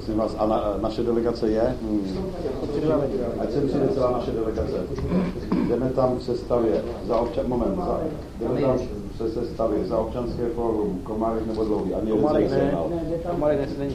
Prosím vás, a naše delegace je? Ať se přijde celá naše delegace. Jdeme tam v sestavě v sestavě za Občanské fórum, Komárek nebo Dlouhý, ani Komárek ne. Komárek není.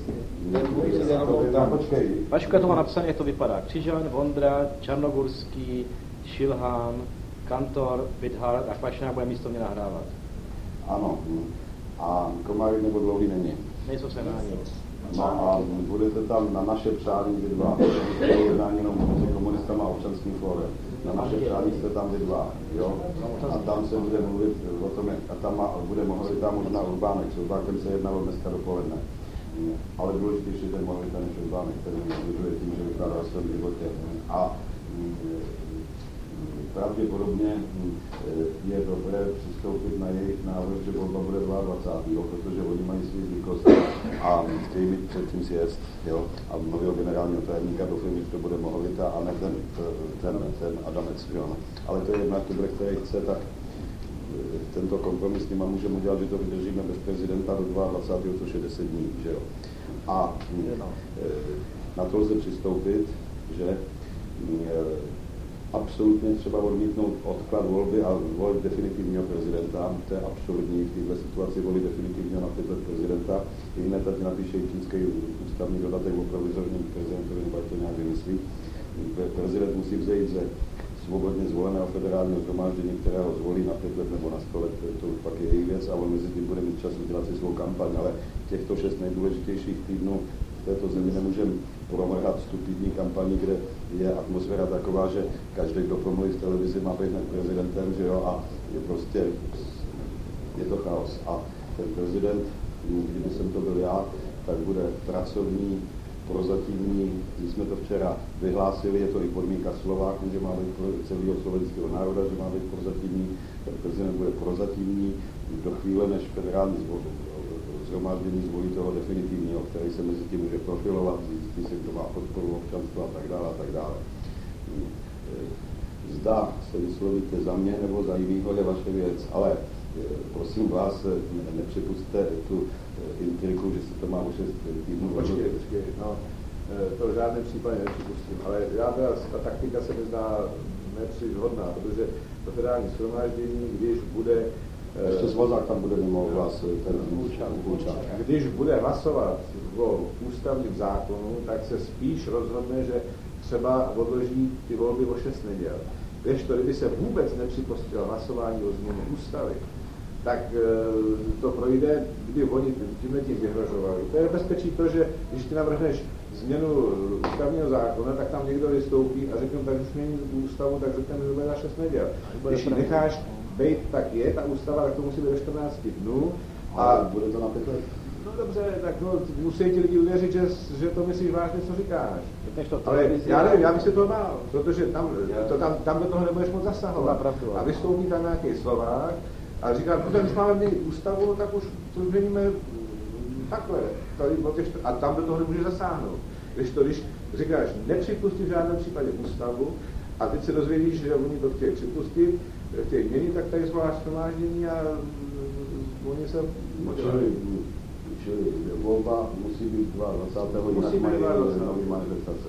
Počkej. Vaška to má napsané, jak to vypadá. Křižan, Vondra, Čarnogurský, Šilhán, Kantor, Vidhar a Kvašná bude místo mě nahrávat. Ano. A Komárek nebo Dlouhý není. Nejsou se na ani. No a budete tam na naše přání vy dva. Jednání jenom mezi komunistama a Občanským fórem. Na naše přání jste tam vy dva, jo? A tam se bude mluvit o tom, a tam bude mohlita možná Urbánek. S Urbánkem se jednalo dneska dopoledne. Ale důležitější ten mohlita než Urbánek, který vyžuje tím, že vykládá o svém životě. A pravděpodobně je dobré přistoupit na jejich návrh, že volba bude 22. protože oni mají svý zvyklosti a chtějí mít předtím sjezd, jo, a nového generálního tajemníka doufám, že to bude Mohovita a ne ten Adamec, jo. Ale to je jedna, který chce, tak tento kompromis s nima můžeme udělat, že to vydržíme bez prezidenta do 22. což je 10 dní, že jo. A na to lze přistoupit, že absolutně třeba odmítnout odklad volby a volit definitivního prezidenta. To je absurdní v této situaci volit definitivního na 5 let prezidenta. I hned teď napíše čínský ústavní dodatek o provizorním prezidentovi, nebo to nějak vymyslí. Prezident musí vzejít ze svobodně zvoleného federálního shromáždění, kterého zvolí na 5 let nebo na 100 let, to pak je jejich věc a on mezi tím bude mít čas udělat si svou kampaň, ale těchto 6 nejdůležitějších týdnů v této zemi nemůžeme promrhat stupidní kampaní, kde je atmosféra taková, že každý, kdo promluví v televizi, má být prezidentem, že jo, a je prostě, je to chaos. A ten prezident, kdyby jsem to byl já, tak bude pracovní, prozatímní, když jsme to včera vyhlásili, je to i podmínka Slováků, že má být pro celého slovenského národa, že má být prozatímní, ten prezident bude prozatímní do chvíle, než federální shromáždění zvolí toho definitivního, který se mezi tím může profilovat, zjistí si, kdo má podporu občanstva a tak dále a tak dále. Zda se vyslovíte za mě nebo za jinýho je vaše věc, ale prosím vás, nepřipustte tu intriku, že se to má o 6 týdnů. Počkej, no, to v žádném případě nepřipustím, ale ta taktika se mi zdá nepříliš vhodná, protože to federální shromáždění, když bude ještě Svazák tam bude mimo vás ten Kulčák. Když bude hlasovat o ústavním zákonu, tak se spíš rozhodne, že třeba odloží ty volby o 6 neděl. Kdežto, kdyby se vůbec nepřipustilo hlasování o změně ústavy, tak to projde, kdy oni tím vyhrožovali. To je bezpečí to, že když ty navrhneš změnu ústavního zákona, tak tam někdo vystoupí a řekne, tak už mění ústavu, tak řekne, že bude na 6 neděl. Když ji necháš bejt, tak je ta ústava, tak to musí být do 14 dnů. A bude to na 5 let? No dobře, tak musí ti lidi uvěřit, že to myslíš vážně, co říkáš. Ale já nevím, já bych si to bál, protože tam do toho nebudeš moc zasahovat. A vystoupí tam nějaký Slovák a říká, protože když máme měnit ústavu, tak už to změníme takhle. A tam do toho nemůže zasáhnout. Když říkáš, nepřipustí v žádném případě ústavu a teď se dozvědíš, že oni to chtějí připustit, chtějí měnit, tak tady zvoláš shromáždění a oni se... Čili volba musí být 22. Musí být 22. nový manifestace.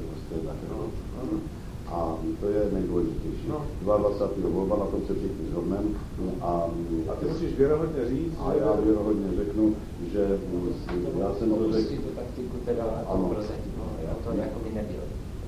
A to je nejdůležitější. 22. volba, na tom se všichni shodneme. A ty musíš věrohodně říct. A já věrohodně řeknu, že já jsem to řekl... tu taktiku teda prozatímní, to jako by nebylo.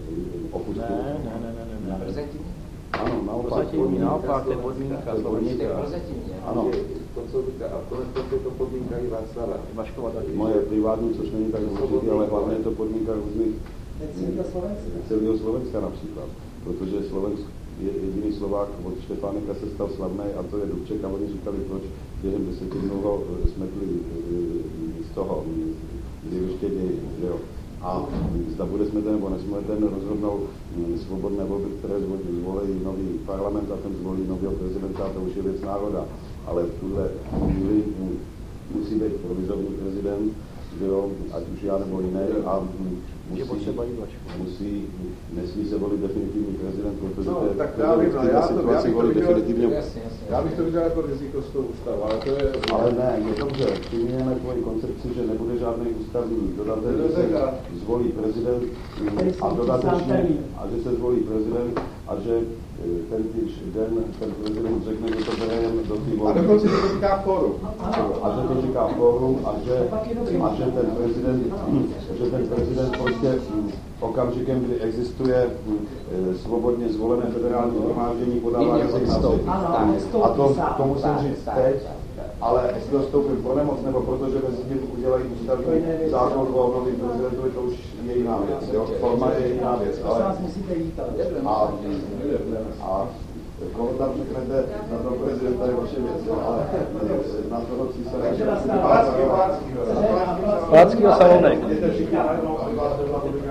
Ne. Prozatímní? Ano, naopak, to je podmínka. Ano. To, co říká, a to je to podmínka i Václava. Moje privátní, což není tak důležitý, ale hlavně je to podmínka různých celého Slovenska například. Protože Slovensk je jediný Slovák od Štefánika se stal slavný a to je Dubček a oni říkali, proč během 10 dnů ho smetli z toho, z jeviště dějí, že jo. A zda bude smeten nebo nesmeten, rozhodnou svobodné volby, které zvolí nový parlament a ten zvolí nového prezidenta, to už je věc národa. Ale v tuhle chvíli musí být provizorní prezident že jo, ať už já nebo jiný, a nesmí se volit definitivní prezident, protože no, v této situaci volí definitivně. Já bych to viděl jako riziko s tou ústavou, ale to je... Ale ne, je dobře, přijmějeme tvoji koncepci, že nebude žádný ústavní dodatek, že se zvolí prezident a dodatečně, a že se zvolí prezident a že ten prezident řekne, že to bere jen do té volby. A dokonce to říká fórum. A že to říká fórum a že ten prezident prostě okamžikem, kdy existuje svobodně zvolené federální shromáždění, podává rezignaci. A to musím říct teď, ale jestli ho stoupím pro nemoc, nebo protože mezi tím udělají ústavní zákon o novým prezidentovi, to už je jiná věc. Jo? Forma je jiná věc. Ale... A koho tam řeknete na toho prezidenta je vaše věc, jo? Ale na toho císaře... Palackýho Salonek.